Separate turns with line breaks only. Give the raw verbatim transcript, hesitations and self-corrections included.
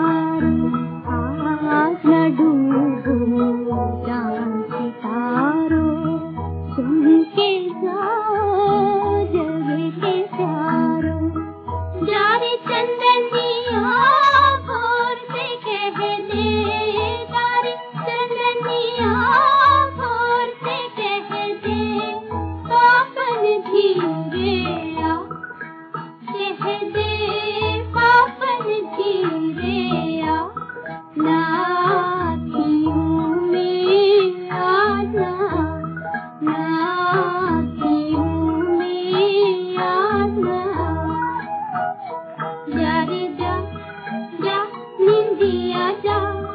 आज न डूबो चांद सितारों, सुन के जाओ जग के चारों। जारे चंदनिया भोर से कह दे, जारे चंदनिया भोर से कह दे, पापन धीरे आ, कह दे पापन धीरे आ, नाथियों में आना, नाथियों में आना। जा रे जा, जा निंदिया जा।